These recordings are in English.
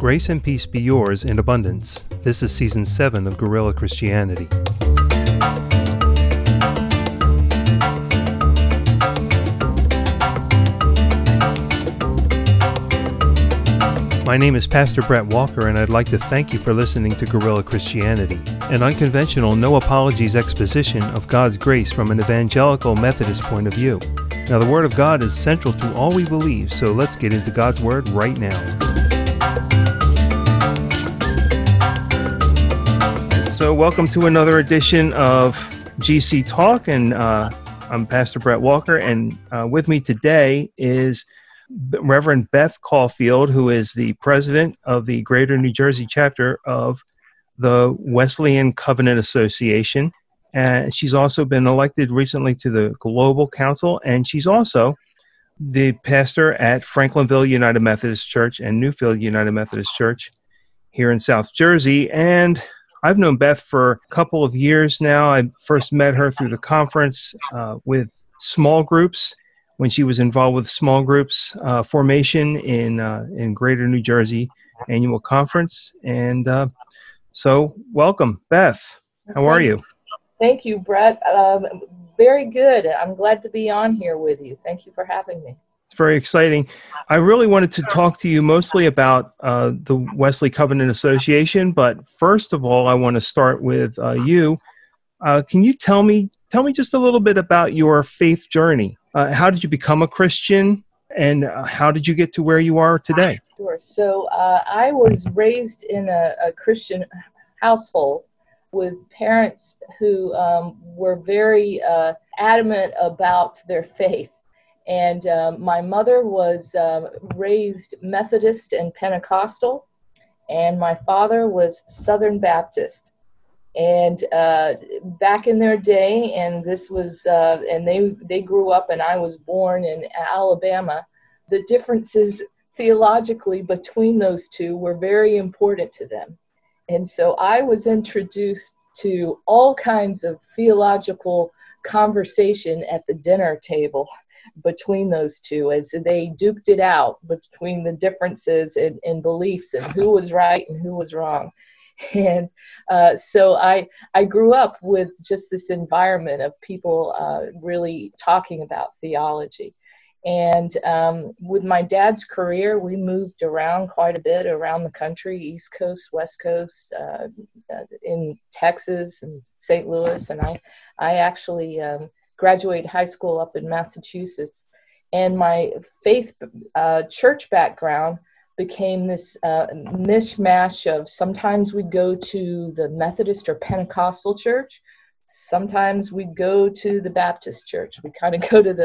Grace and peace be yours in abundance. This is Season 7 of Guerrilla Christianity. My name is Pastor Brett Walker, and I'd like to thank you for listening to Guerrilla Christianity, an unconventional, no-apologies exposition of God's grace from an evangelical Methodist point of view. Now, the Word of God is central to all we believe, so let's get into God's Word right now. So, welcome to another edition of GC Talk, and I'm Pastor Brett Walker, and with me today is Reverend Beth Caulfield, who is the president of the Greater New Jersey chapter of the Wesleyan Covenant Association. And she's also been elected recently to the Global Council, and she's also the pastor at Franklinville United Methodist Church and Newfield United Methodist Church here in South Jersey. And I've known Beth for a couple of years now. I first met her through the conference with small groups, when she was involved with small groups formation in Greater New Jersey Annual Conference. And so welcome, Beth. How are you? Thank you, Brett. Very good. I'm glad to be on here with you. Thank you for having me. It's very exciting. I really wanted to talk to you mostly about the Wesley Covenant Association, but first of all, I want to start with you. Can you tell me just a little bit about your faith journey? How did you become a Christian, and how did you get to where you are today? Sure. So I was raised in a Christian household with parents who were very adamant about their faith. And my mother was raised Methodist and Pentecostal, and my father was Southern Baptist. And back in their day, and this was, and they grew up, and I was born in Alabama, the differences theologically between those two were very important to them. And so I was introduced to all kinds of theological conversation at the dinner table between those two as they duked it out between the differences in beliefs and who was right and who was wrong. And so I grew up with just this environment of people really talking about theology. And with my dad's career, we moved around quite a bit around the country, East Coast, West Coast, in Texas and St. Louis. And I actually graduated high school up in Massachusetts. And my faith church background became this mishmash of sometimes we'd go to the Methodist or Pentecostal church, sometimes we'd go to the Baptist church. We kind of go to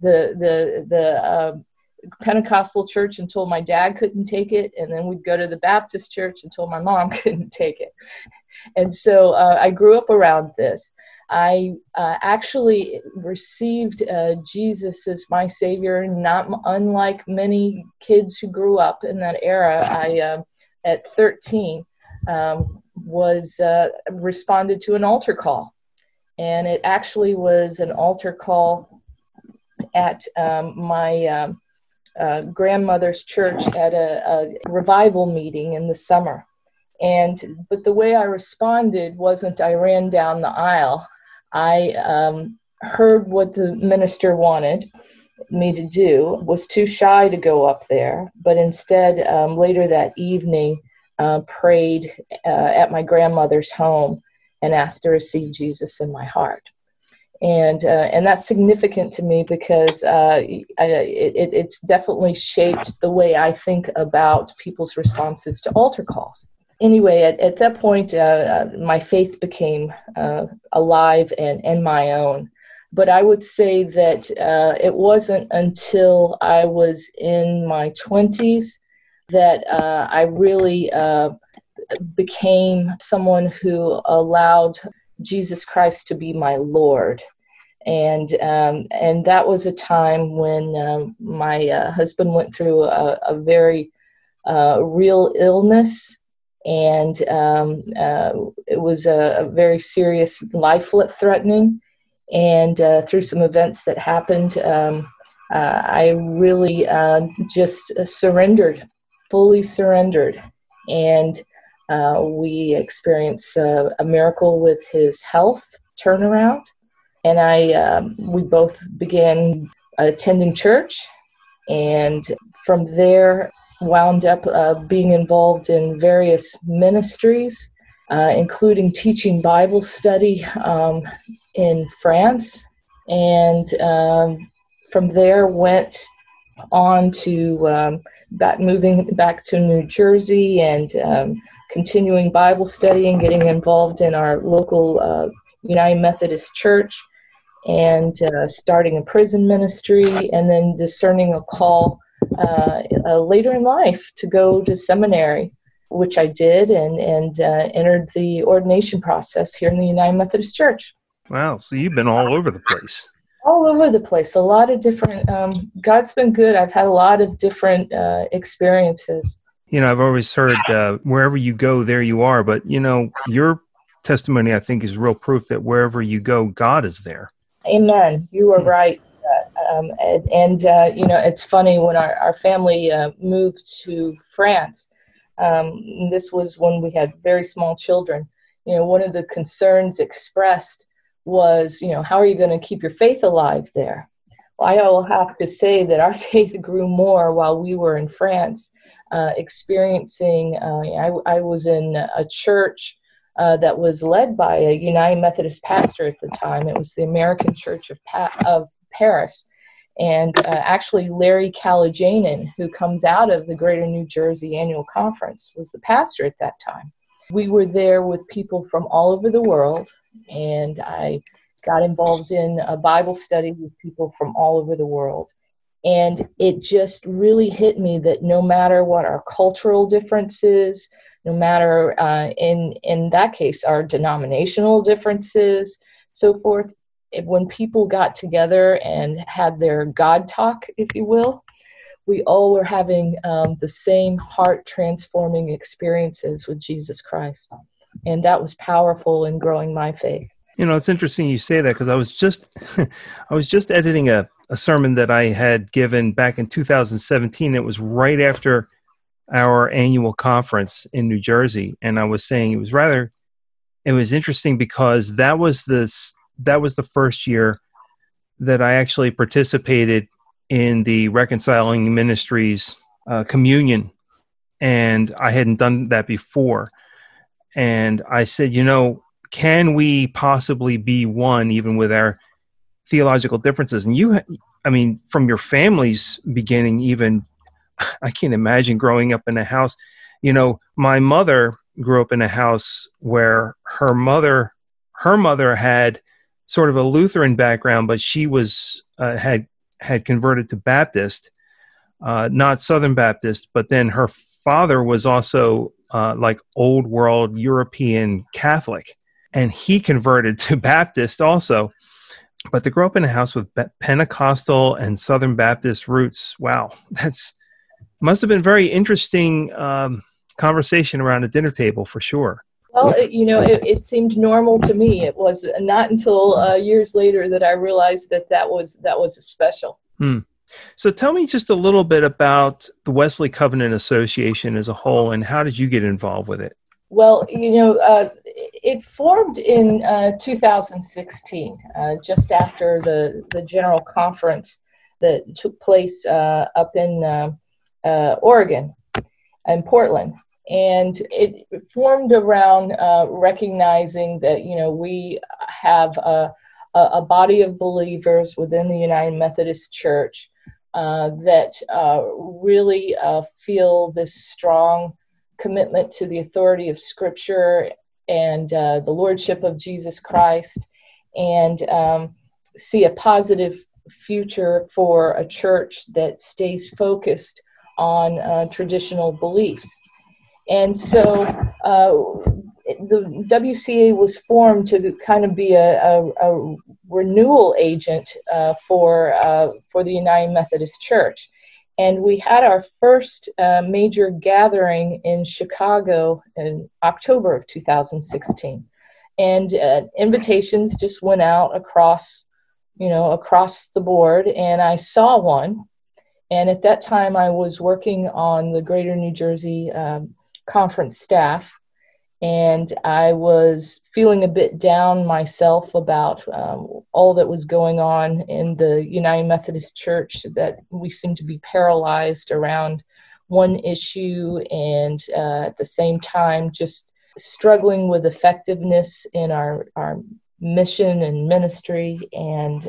the Pentecostal church until my dad couldn't take it, and then we'd go to the Baptist church until my mom couldn't take it. And so I grew up around this. I actually received Jesus as my Savior, not unlike many kids who grew up in that era. I, at 13, was responded to an altar call. And it actually was an altar call at my grandmother's church at a revival meeting in the summer. But the way I responded wasn't I ran down the aisle. I heard what the minister wanted me to do, was too shy to go up there, but instead later that evening prayed at my grandmother's home and asked to receive Jesus in my heart. And that's significant to me because it's definitely shaped the way I think about people's responses to altar calls. Anyway, at that point, my faith became alive and my own. But I would say that it wasn't until I was in my 20s that I really became someone who allowed Jesus Christ to be my Lord. And that was a time when my husband went through a very real illness. And it was a very serious life-threatening. And through some events that happened, I really just surrendered, fully surrendered. and we experienced a miracle with his health turnaround. And we both began attending church, and from there wound up being involved in various ministries, including teaching Bible study in France, and from there went on to moving back to New Jersey and continuing Bible study and getting involved in our local United Methodist Church, and starting a prison ministry, and then discerning a call later in life to go to seminary, which I did, and entered the ordination process here in the United Methodist Church. Wow, so you've been all over the place. All over the place, a lot of different, God's been good. I've had a lot of different experiences. You know, I've always heard wherever you go, there you are. But, you know, your testimony, I think, is real proof that wherever you go, God is there. Amen. You are right. You know, it's funny, when our family moved to France, this was when we had very small children. You know, one of the concerns expressed was, you know, how are you going to keep your faith alive there? Well, I will have to say that our faith grew more while we were in France, experiencing, I was in a church that was led by a United Methodist pastor at the time. It was the American Church of Paris. And actually, Larry Kallajanin, who comes out of the Greater New Jersey Annual Conference, was the pastor at that time. We were there with people from all over the world, and I got involved in a Bible study with people from all over the world. And it just really hit me that no matter what our cultural differences, no matter, in that case, our denominational differences, so forth, when people got together and had their God talk, if you will, we all were having the same heart-transforming experiences with Jesus Christ. And that was powerful in growing my faith. You know, it's interesting you say that, because I was just editing a sermon that I had given back in 2017. It was right after our annual conference in New Jersey, and I was saying it was interesting because that was the first year that I actually participated in the Reconciling Ministries communion, and I hadn't done that before. And I said, you know, can we possibly be one even with our theological differences? And from your family's beginning, even, I can't imagine growing up in a house. You know, my mother grew up in a house where her mother had sort of a Lutheran background, but she was had converted to Baptist, not Southern Baptist. But then her father was also like old world European Catholic, and he converted to Baptist also. But to grow up in a house with Pentecostal and Southern Baptist roots, wow, must have been very interesting conversation around a dinner table for sure. Well, it seemed normal to me. It was not until years later that I realized that was special. So tell me just a little bit about the Wesley Covenant Association as a whole, and how did you get involved with it? Well, it formed in 2016, just after the general conference that took place up in Oregon and Portland. And it formed around recognizing that, we have a body of believers within the United Methodist Church that really feel this strong commitment to the authority of Scripture and the Lordship of Jesus Christ, and see a positive future for a church that stays focused on traditional beliefs. And so the WCA was formed to kind of be a renewal agent for the United Methodist Church. And we had our first major gathering in Chicago in October of 2016. And invitations just went out across the board, and I saw one. And at that time, I was working on the Greater New Jersey conference staff, and I was feeling a bit down myself about all that was going on in the United Methodist Church, that we seemed to be paralyzed around one issue, and at the same time just struggling with effectiveness in our mission and ministry, and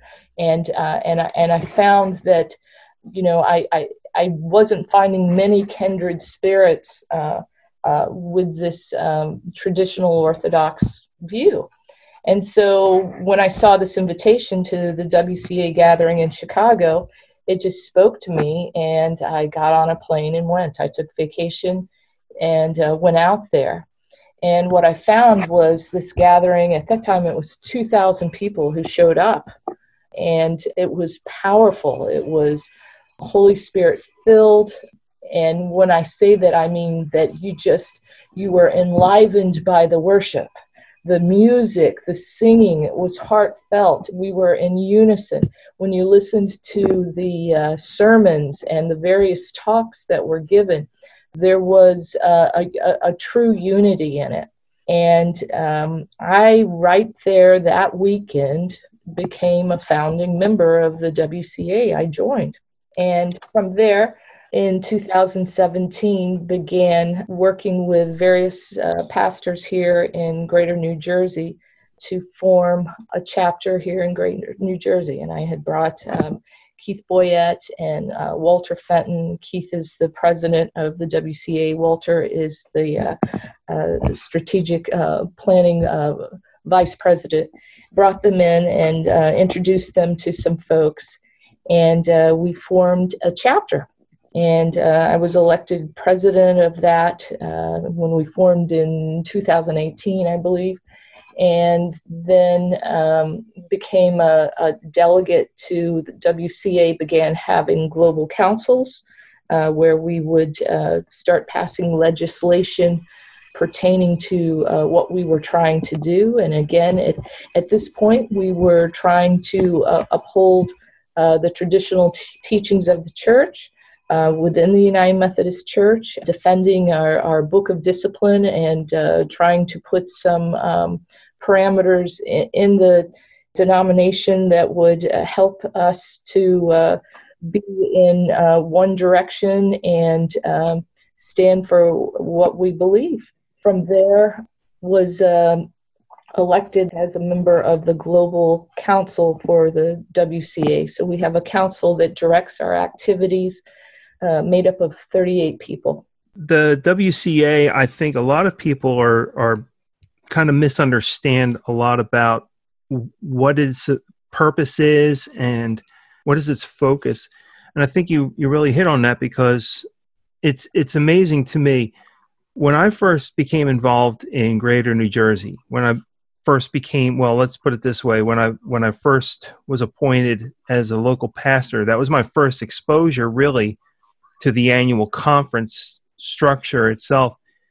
I found that, you know, I wasn't finding many kindred spirits with this traditional Orthodox view. And so when I saw this invitation to the WCA gathering in Chicago, it just spoke to me, and I got on a plane and went. I took vacation and went out there. And what I found was this gathering, at that time it was 2,000 people who showed up, and it was powerful. It was Holy Spirit filled. And when I say that, I mean that you were enlivened by the worship, the music, the singing. It was heartfelt. We were in unison. When you listened to the sermons and the various talks that were given, there was a true unity in it. And I, right there that weekend, became a founding member of the WCA. I joined. And from there, in 2017, began working with various pastors here in Greater New Jersey to form a chapter here in Greater New Jersey. And I had brought Keith Boyette and Walter Fenton. Keith is the president of the WCA. Walter is the strategic planning vice president. Brought them in and introduced them to some folks. And we formed a chapter. And I was elected president of that when we formed in 2018, I believe, and then became a delegate to the WCA, began having global councils where we would start passing legislation pertaining to what we were trying to do. And again, at this point, we were trying to uphold the traditional teachings of the church, within the United Methodist Church, defending our book of discipline and trying to put some parameters in the denomination that would help us to be in one direction and stand for what we believe. From there, was elected as a member of the Global Council for the WCA. So we have a council that directs our activities, made up of 38 people. The WCA, I think a lot of people are kind of misunderstand a lot about what its purpose is and what is its focus. And I think you really hit on that, because it's amazing to me. When I first became involved in Greater New Jersey, when I first became, well, let's put it this way, when I first was appointed as a local pastor, that was my first exposure really to the annual conference structure itself.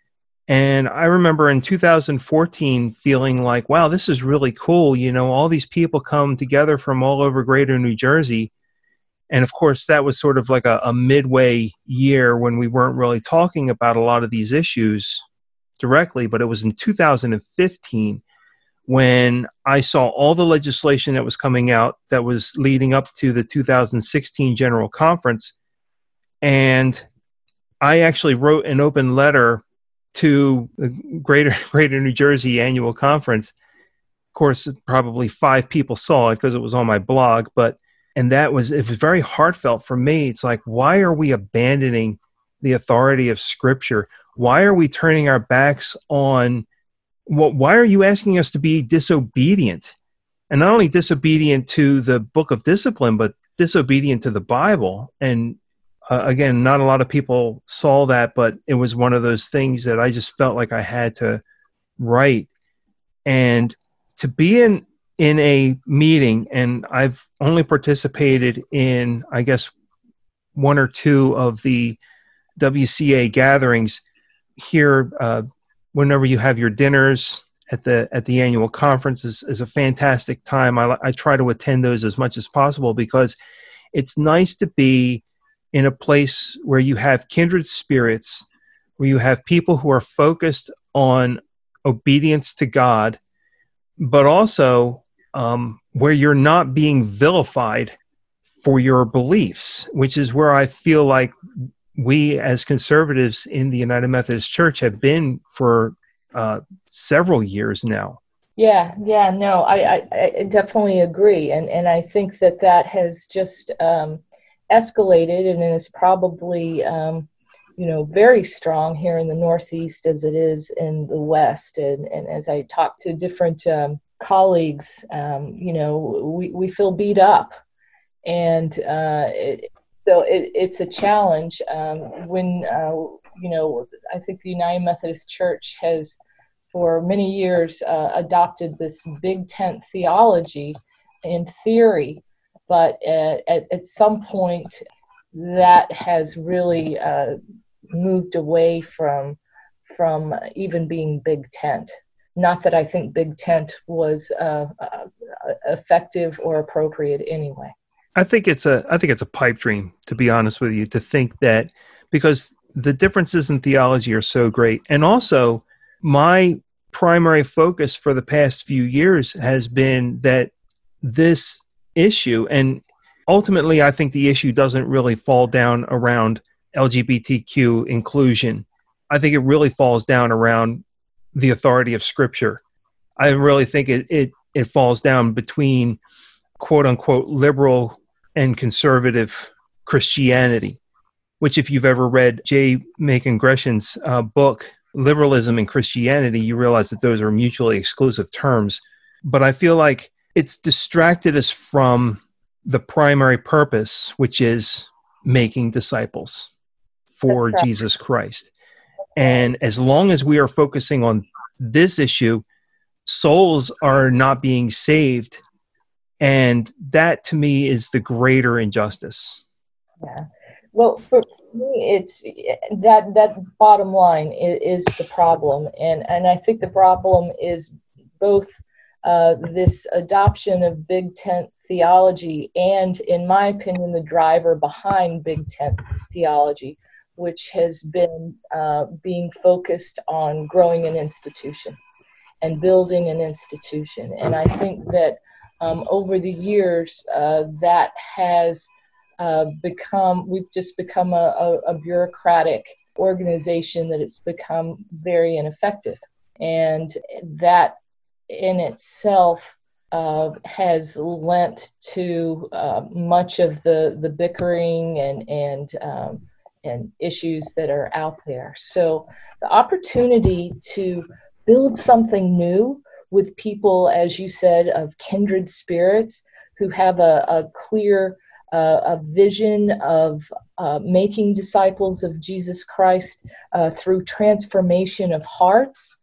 And I remember in 2014 feeling like, wow, this is really cool. You know, all these people come together from all over Greater New Jersey. And of course, that was sort of like a midway year when we weren't really talking about a lot of these issues directly. But it was in 2015 when I saw all the legislation that was coming out that was leading up to the 2016 General Conference. And I actually wrote an open letter to the Greater New Jersey Annual Conference. Of course, probably 5 people saw it because it was on my blog, and it was very heartfelt for me. It's like, why are we abandoning the authority of Scripture? Why are we turning our backs on, why are you asking us to be disobedient? And not only disobedient to the book of discipline, but disobedient to the Bible. And again, not a lot of people saw that, but it was one of those things that I just felt like I had to write. And to be in a meeting, and I've only participated in, I guess, 1 or 2 of the WCA gatherings here. Whenever you have your dinners at the annual conference is a fantastic time. I try to attend those as much as possible, because it's nice to be in a place where you have kindred spirits where you have people who are focused on obedience to God, but also where you're not being vilified for your beliefs, which is where I feel like we as conservatives in the United Methodist Church have been for several years now. Yeah, no, I definitely agree. And I think that has just escalated and is probably, very strong here in the Northeast as it is in the West. And as I talk to different colleagues, we feel beat up. And so it's a challenge when, I think the United Methodist Church has for many years adopted this big tent theology in theory, but at some point that has really moved away from even being big tent. Not that I think big tent was effective or appropriate anyway. I think it's a pipe dream, to be honest with you, to think that, because the differences in theology are so great. And also, my primary focus for the past few years has been that this issue, and ultimately I think the issue doesn't really fall down around LGBTQ inclusion. I think it really falls down around the authority of Scripture. I really think it falls down between quote unquote liberal and conservative Christianity, which if you've ever read J. Macon Gresham's book, Liberalism and Christianity, you realize that those are mutually exclusive terms. But I feel like it's distracted us from the primary purpose, which is making disciples for Jesus Christ. And as long as we are focusing on this issue, souls are not being saved. And that, to me, is the greater injustice. Yeah. Well, for me, it's that bottom line is the problem. And I think the problem is both this adoption of big tent theology and, in my opinion, the driver behind big tent theology, which has been being focused on growing an institution and building an institution. And I think that over the years, that has we've just become a bureaucratic organization that it's become very ineffective. And that in itself has lent to much of the bickering and issues that are out there. So the opportunity to build something new with people, as you said, of kindred spirits who have a clear a vision of making disciples of Jesus Christ through transformation of hearts.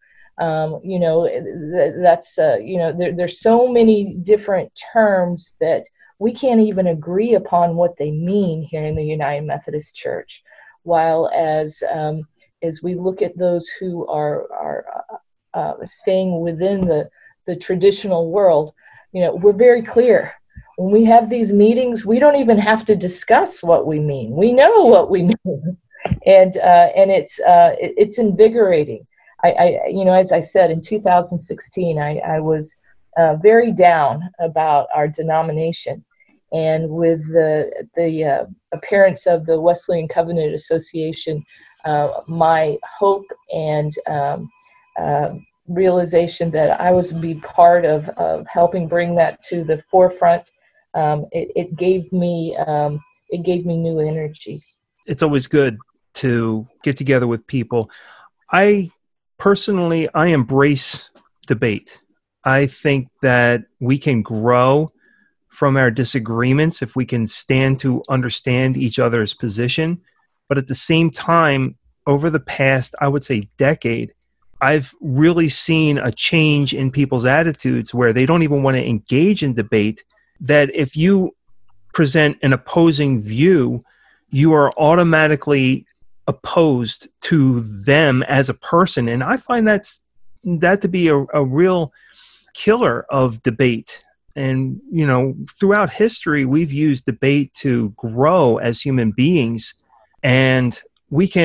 That's there's so many different terms that we can't even agree upon what they mean here in the United Methodist Church. While as we look at those who are staying within the traditional world, we're very clear. When we have these meetings, we don't even have to discuss what we mean. We know what we mean, and it's invigorating. As I said, in 2016, I was very down about our denomination, and with the appearance of the Wesleyan Covenant Association, my hope and realization that I was to be part of helping bring that to the forefront. It gave me new energy. It's always good to get together with people. I embrace debate. I think that we can grow from our disagreements if we can stand to understand each other's position. But at the same time, over the past, I would say, decade, I've really seen a change in people's attitudes where they don't even want to engage in debate, that if you present an opposing view, you are automatically opposed to them as a person. And I find that to be a real killer of debate. And, throughout history, we've used debate to grow as human beings. And we can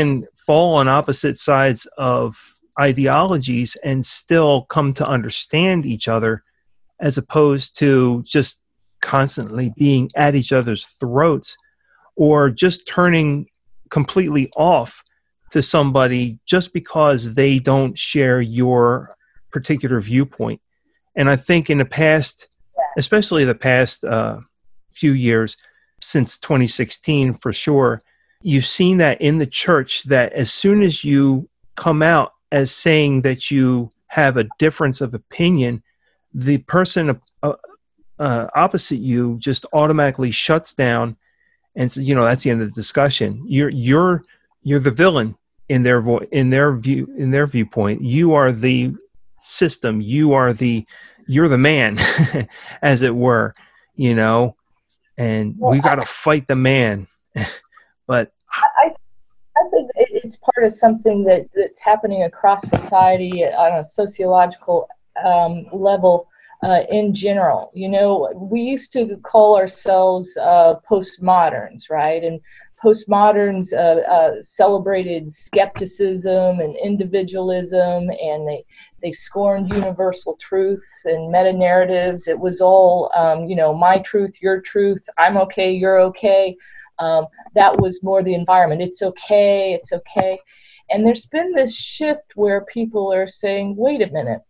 fall on opposite sides of ideologies and still come to understand each other, as opposed to just constantly being at each other's throats, or just turning completely off to somebody just because they don't share your particular viewpoint. And I think in the past, especially the past few years, since 2016 for sure, you've seen that in the church, that as soon as you come out as saying that you have a difference of opinion, the person opposite you just automatically shuts down, and so that's the end of the discussion. You're the villain in their viewpoint. You are the system. You're the man, as it were, and we got to fight the man. But I think it's part of something that's happening across society on a sociological level in general. We used to call ourselves postmoderns, right? And postmoderns celebrated skepticism and individualism, and they scorned universal truths and meta-narratives. It was all, my truth, your truth, I'm okay, you're okay. That was more the environment. It's okay, it's okay. And there's been this shift where people are saying, wait a minute,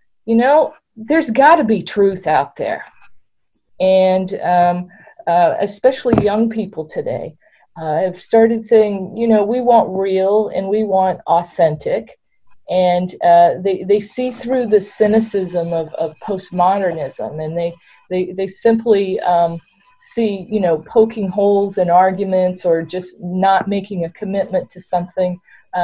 there's got to be truth out there. And especially young people today have started saying, we want real and we want authentic. And they see through the cynicism of postmodernism, and they simply see, poking holes in arguments or just not making a commitment to something.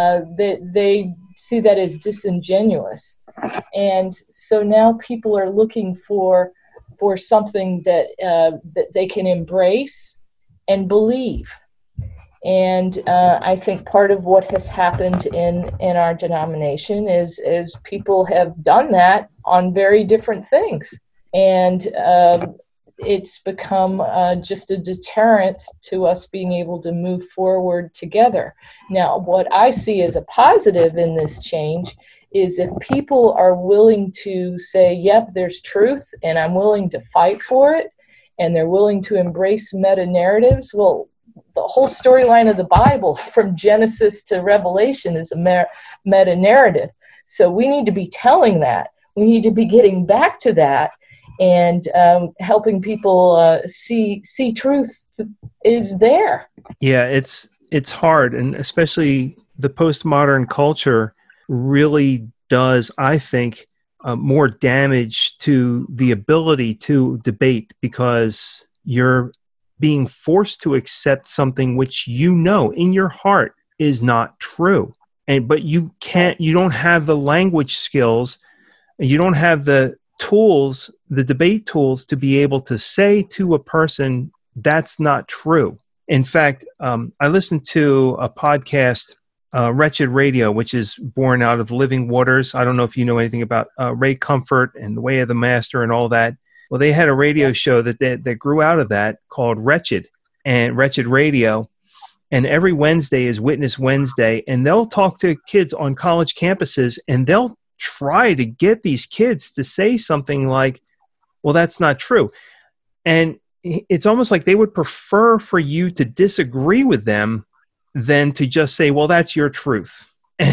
They see that as disingenuous. And so now people are looking for something that they can embrace and believe. And I think part of what has happened in our denomination is people have done that on very different things. And it's become just a deterrent to us being able to move forward together. Now, what I see as a positive in this change is if people are willing to say, yep, there's truth, and I'm willing to fight for it, and they're willing to embrace meta-narratives. Well, the whole storyline of the Bible, from Genesis to Revelation, is a meta-narrative. So we need to be telling that. We need to be getting back to that and helping people see truth is there. Yeah, it's hard, and especially the postmodern culture really does, I think, more damage to the ability to debate, because you're being forced to accept something which in your heart is not true. But you don't have the language skills, you don't have the tools, the debate tools, to be able to say to a person, that's not true. In fact, I listened to a podcast, Wretched Radio, which is born out of Living Waters. I don't know if you know anything about Ray Comfort and The Way of the Master and all that. Well, they had a radio show that grew out of that called Wretched Radio. And every Wednesday is Witness Wednesday. And they'll talk to kids on college campuses, and they'll try to get these kids to say something like, well, that's not true. And it's almost like they would prefer for you to disagree with them than to just say, well, that's your truth.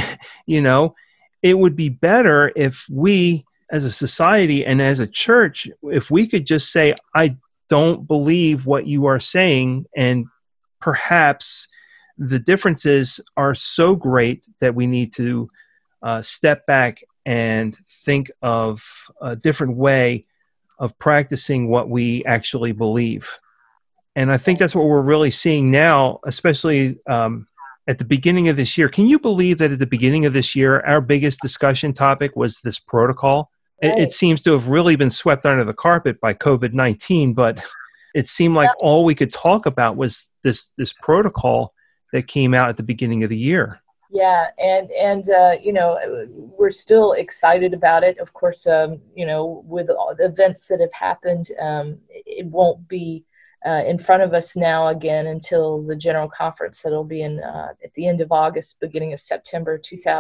It would be better if we, as a society and as a church, if we could just say, I don't believe what you are saying, and perhaps the differences are so great that we need to step back and think of a different way of practicing what we actually believe. And I think that's what we're really seeing now, especially at the beginning of this year. Can you believe that at the beginning of this year, our biggest discussion topic was this protocol? Right. It seems to have really been swept under the carpet by COVID-19, but it seemed like all we could talk about was this protocol that came out at the beginning of the year. Yeah, and we're still excited about it. Of course, with all the events that have happened, it won't be in front of us now again until the General Conference that'll be in at the end of August, beginning of September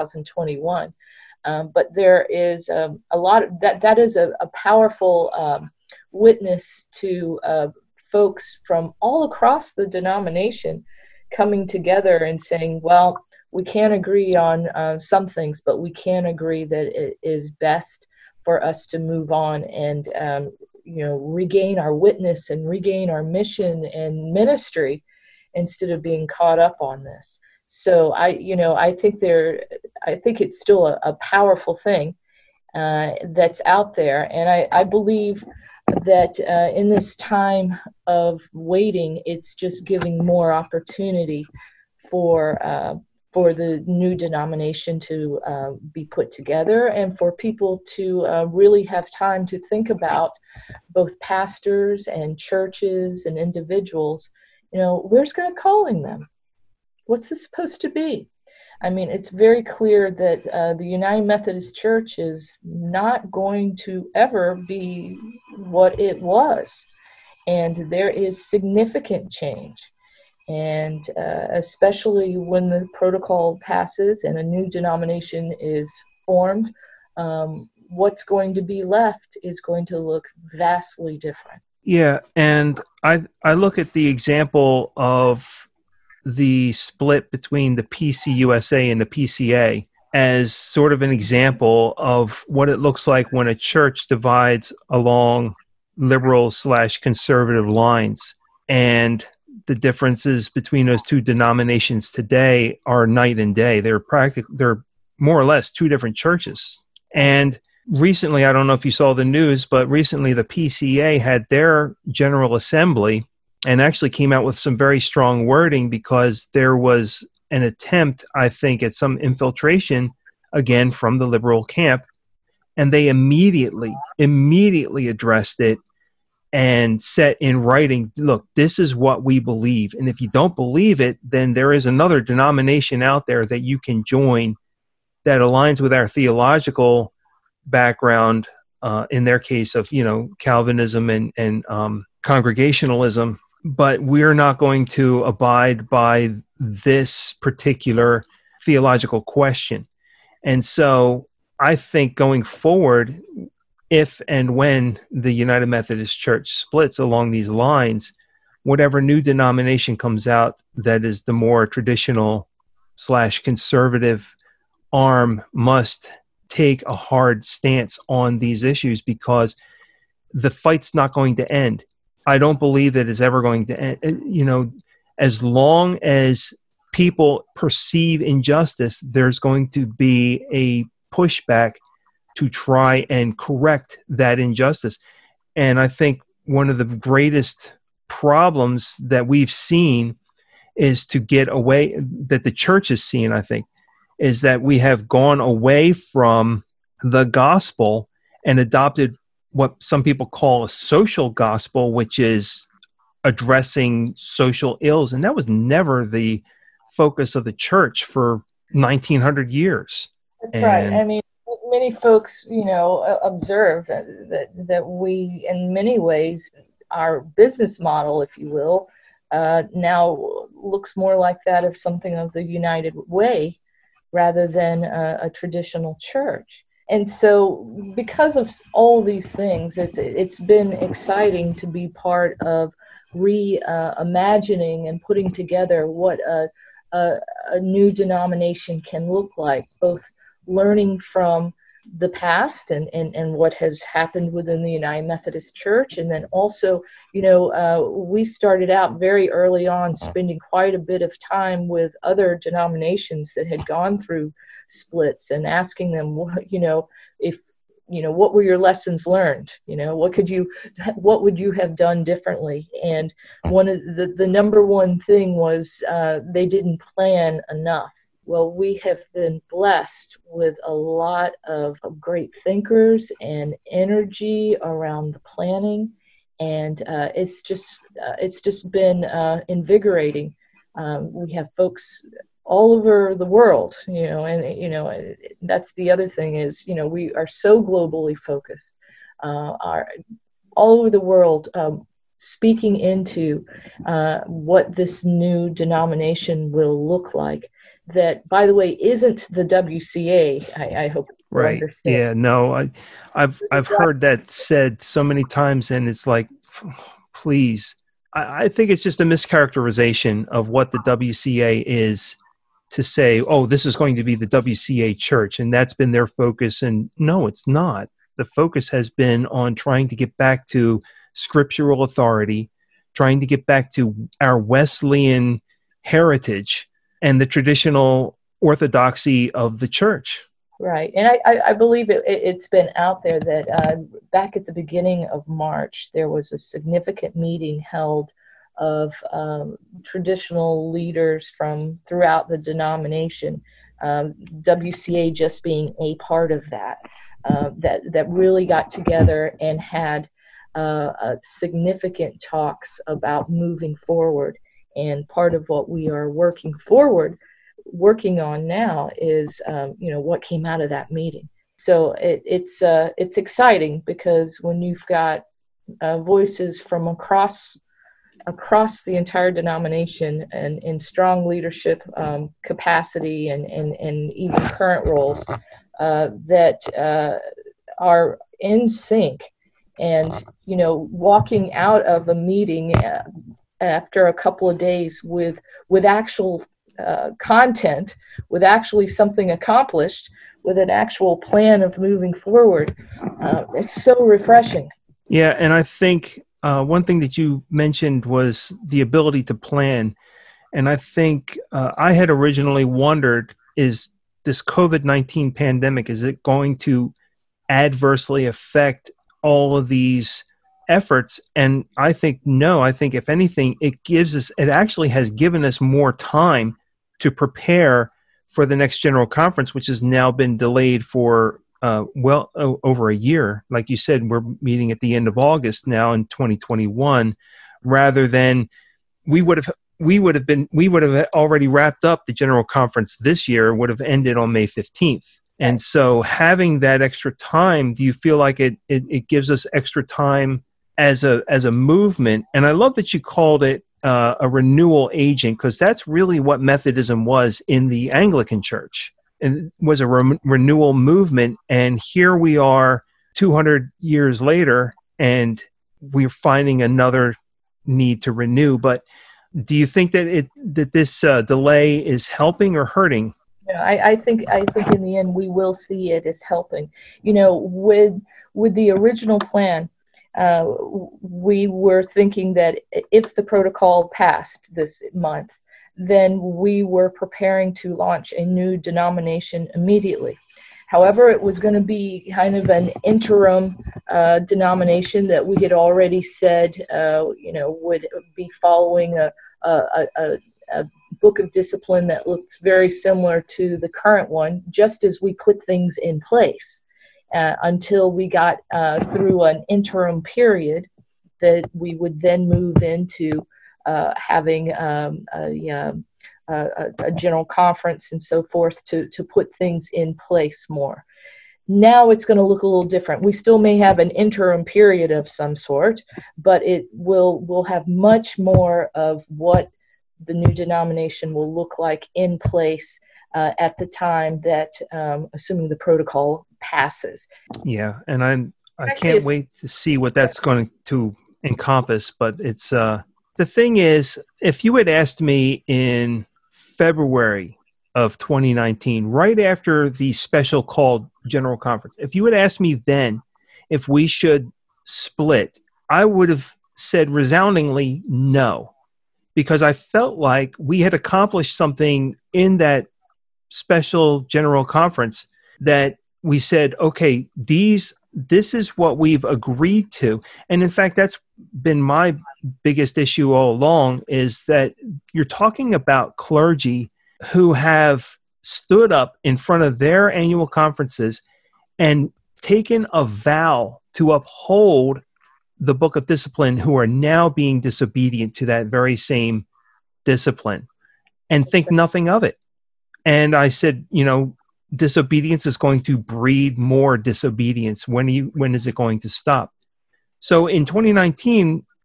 2021. But there is a lot of that is a powerful witness to folks from all across the denomination coming together and saying, well, we can't agree on some things, but we can agree that it is best for us to move on and regain our witness and regain our mission and ministry instead of being caught up on this. So I think it's still a powerful thing that's out there, and I believe that in this time of waiting, it's just giving more opportunity for the new denomination to be put together, and for people to really have time to think about, both pastors and churches and individuals, where's God calling them? What's this supposed to be? I mean, it's very clear that the United Methodist Church is not going to ever be what it was. And there is significant change. And especially when the protocol passes and a new denomination is formed, what's going to be left is going to look vastly different. Yeah, and I look at the example of the split between the PCUSA and the PCA as sort of an example of what it looks like when a church divides along liberal/conservative lines. And the differences between those two denominations today are night and day. They're more or less two different churches. And recently, I don't know if you saw the news, but recently the PCA had their General Assembly and actually came out with some very strong wording because there was an attempt, I think, at some infiltration, again, from the liberal camp. And they immediately addressed it and set in writing, look, this is what we believe. And if you don't believe it, then there is another denomination out there that you can join that aligns with our theological background, in their case of, Calvinism and Congregationalism. But we're not going to abide by this particular theological question. And so I think going forward, if and when the United Methodist Church splits along these lines, whatever new denomination comes out that is the more traditional/conservative arm must take a hard stance on these issues, because the fight's not going to end. I don't believe that it's ever going to end. As long as people perceive injustice, there's going to be a pushback to try and correct that injustice. And I think one of the greatest problems that we've seen is to get away, that the church has seen, I think, is that we have gone away from the gospel and adopted what some people call a social gospel, which is addressing social ills. And that was never the focus of the church for 1900 years. That's right. I mean, many folks, observe that we, in many ways, our business model, if you will, now looks more like that of something of the United Way rather than a traditional church. And so because of all these things, it's been exciting to be part of reimagining and putting together what a new denomination can look like, both learning from the past and what has happened within the United Methodist Church. And then also, we started out very early on spending quite a bit of time with other denominations that had gone through splits and asking them, what were your lessons learned? What would you have done differently? And one of the number one thing was they didn't plan enough. Well, we have been blessed with a lot of great thinkers and energy around the planning, and it's just been invigorating. We have folks all over the world, and that's the other thing is, we are so globally focused, are all over the world, speaking into what this new denomination will look like. That, by the way, isn't the WCA. I hope you Right. understand. Yeah. No, I've heard that said so many times, and it's like, please. I think it's just a mischaracterization of what the WCA is, to say, oh, this is going to be the WCA church, and that's been their focus. And no, it's not. The focus has been on trying to get back to scriptural authority, trying to get back to our Wesleyan heritage and the traditional orthodoxy of the church. Right. And I believe it's been out there that back at the beginning of March, there was a significant meeting held of traditional leaders from throughout the denomination, WCA just being a part of that, that really got together and had significant talks about moving forward. And part of what we are working on now is, what came out of that meeting. So it's exciting, because when you've got voices from across the entire denomination and in strong leadership capacity and even current roles that are in sync, and walking out of a meeting after a couple of days with actual content, with actually something accomplished, with an actual plan of moving forward. It's so refreshing. Yeah, and I think one thing that you mentioned was the ability to plan. And I think I had originally wondered, is this COVID-19 pandemic, is it going to adversely affect all of these efforts? And I think no. I think if anything, it actually has given us more time to prepare for the next General Conference, which has now been delayed for over a year. Like you said, we're meeting at the end of August now in 2021, rather than we would have already wrapped up the General Conference this year, would have ended on May 15th. And so having that extra time, do you feel like it gives us extra time as a movement? And I love that you called it a renewal agent, because that's really what Methodism was in the Anglican Church. It was a renewal movement. And here we are 200 years later, and we're finding another need to renew. But do you think that this delay is helping or hurting? Yeah, I think in the end we will see it as helping. With the original plan, we were thinking that if the protocol passed this month, then we were preparing to launch a new denomination immediately. However, it was going to be kind of an interim denomination that we had already said, would be following a book of discipline that looks very similar to the current one, just as we put things in place until we got through an interim period that we would then move into having a general conference and so forth to put things in place more. Now it's going to look a little different. We still may have an interim period of some sort, but we'll have much more of what the new denomination will look like in place at the time that, assuming the protocol passes. Yeah, and I can't wait to see what that's going to encompass. But it's the thing is, if you had asked me in February of 2019, right after the special called General Conference, if you had asked me then if we should split, I would have said resoundingly no, because I felt like we had accomplished something in that special General Conference that we said, okay, this is what we've agreed to. And in fact, that's been my biggest issue all along, is that you're talking about clergy who have stood up in front of their annual conferences and taken a vow to uphold the Book of Discipline, who are now being disobedient to that very same discipline and think nothing of it. And I said, disobedience is going to breed more disobedience. When is it going to stop? So in 2019,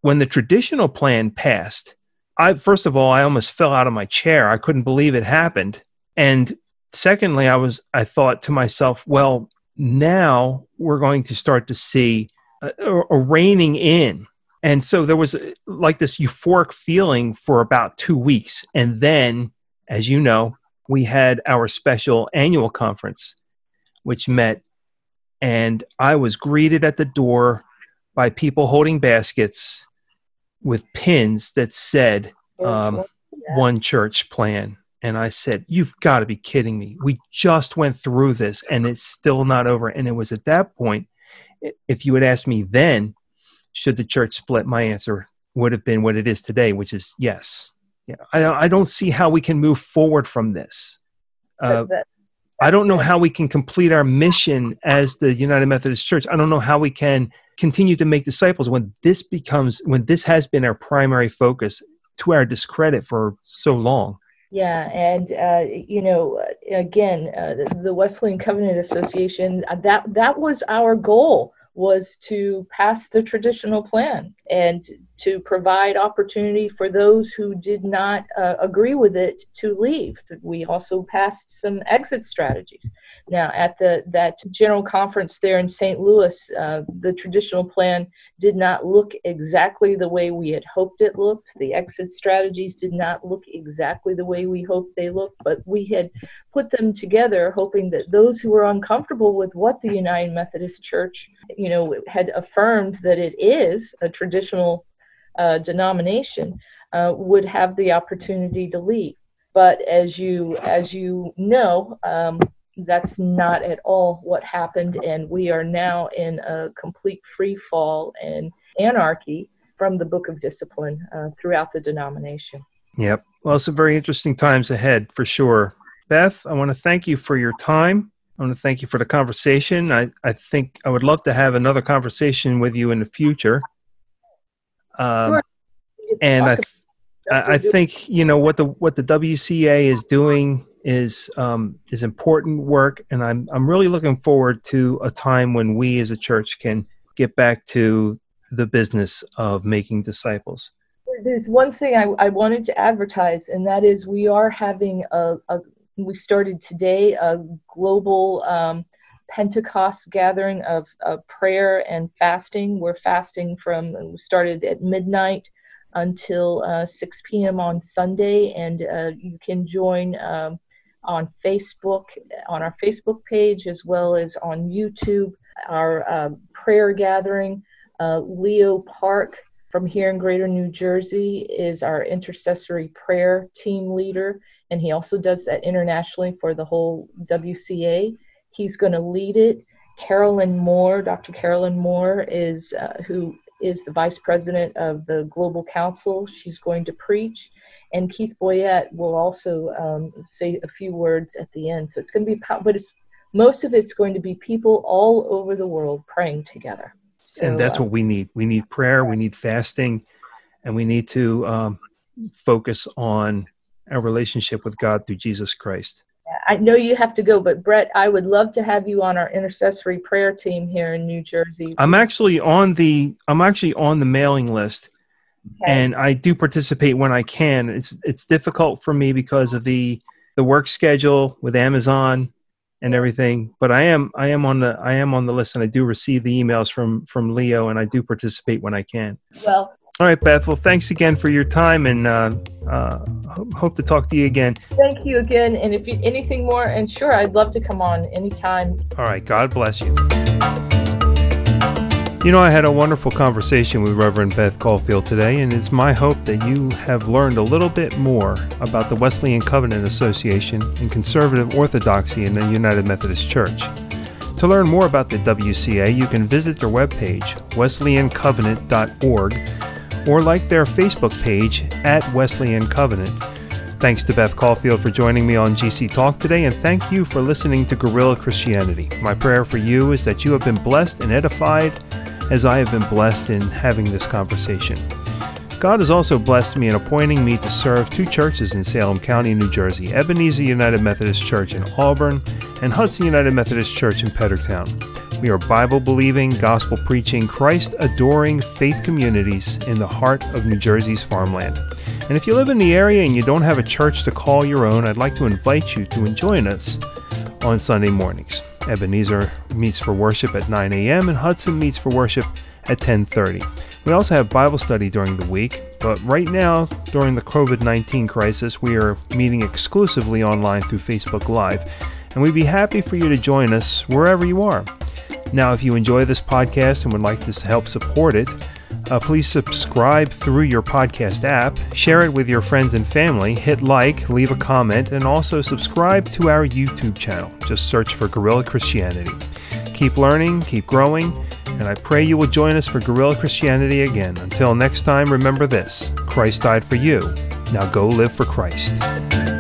when the traditional plan passed, first of all, I almost fell out of my chair. I couldn't believe it happened. And secondly, I thought to myself, well, now we're going to start to see a reining in. And so there was like this euphoric feeling for about 2 weeks. And then, as you know, we had our special annual conference, which met, and I was greeted at the door by people holding baskets with pins that said One Church Plan. And I said, you've got to be kidding me. We just went through this and it's still not over. And it was at that point, if you had asked me then, should the church split, my answer would have been what it is today, which is yes. Yeah, I don't see how we can move forward from this. I don't know how we can complete our mission as the United Methodist Church. I don't know how we can continue to make disciples when this has been our primary focus, to our discredit for so long. Yeah, and again, the Wesleyan Covenant Association, that was our goal, was to pass the traditional plan and to provide opportunity for those who did not agree with it to leave. We also passed some exit strategies. Now, at that general conference there in St. Louis, the traditional plan did not look exactly the way we had hoped it looked. The exit strategies did not look exactly the way we hoped they looked, but we had put them together hoping that those who were uncomfortable with what the United Methodist Church, had affirmed that it is a traditional denomination, would have the opportunity to leave. But as you know, that's not at all what happened, and we are now in a complete free fall and anarchy from the Book of Discipline throughout the denomination. Yep. Well, some very interesting times ahead for sure. Beth, I want to thank you for your time. I want to thank you for the conversation. I think I would love to have another conversation with you in the future. Sure. And I think what the WCA is doing is important work, and I'm really looking forward to a time when we as a church can get back to the business of making disciples. There's one thing I wanted to advertise, and that is we are having we started today a global Pentecost gathering of prayer and fasting. We're fasting we started at midnight until 6 p.m. on Sunday, and you can join on Facebook, on our Facebook page, as well as on YouTube, our prayer gathering. Leo Park from here in Greater New Jersey is our intercessory prayer team leader, and he also does that internationally for the whole WCA. He's going to lead it. Carolyn Moore, Dr. Carolyn Moore, is who is the vice president of the Global Council. She's going to preach. And Keith Boyette will also say a few words at the end. So it's going to be, but most of it's going to be people all over the world praying together. So, and that's what we need. We need prayer, we need fasting, and we need to focus on our relationship with God through Jesus Christ. I know you have to go, but Brett, I would love to have you on our intercessory prayer team here in New Jersey. I'm actually on the mailing list, okay. And I do participate when I can. It's difficult for me because of the work schedule with Amazon and everything. But I am on the list, and I do receive the emails from Leo, and I do participate when I can. Well. All right, Beth. Well, thanks again for your time, and hope to talk to you again. Thank you again. And if you anything more, and sure, I'd love to come on anytime. All right. God bless you. I had a wonderful conversation with Reverend Beth Caulfield today, and it's my hope that you have learned a little bit more about the Wesleyan Covenant Association and conservative orthodoxy in the United Methodist Church. To learn more about the WCA, you can visit their webpage, wesleyancovenant.org, or like their Facebook page at Wesleyan Covenant. Thanks to Beth Caulfield for joining me on GC Talk today, and thank you for listening to Guerrilla Christianity. My prayer for you is that you have been blessed and edified as I have been blessed in having this conversation. God has also blessed me in appointing me to serve two churches in Salem County, New Jersey, Ebenezer United Methodist Church in Auburn and Hudson United Methodist Church in Pettertown. We are Bible-believing, gospel-preaching, Christ-adoring faith communities in the heart of New Jersey's farmland. And if you live in the area and you don't have a church to call your own, I'd like to invite you to join us on Sunday mornings. Ebenezer meets for worship at 9 a.m. and Hudson meets for worship at 10:30. We also have Bible study during the week, but right now, during the COVID-19 crisis, we are meeting exclusively online through Facebook Live, and we'd be happy for you to join us wherever you are. Now, if you enjoy this podcast and would like to help support it, please subscribe through your podcast app, share it with your friends and family, hit like, leave a comment, and also subscribe to our YouTube channel. Just search for Guerrilla Christianity. Keep learning, keep growing, and I pray you will join us for Guerrilla Christianity again. Until next time, remember this: Christ died for you. Now go live for Christ.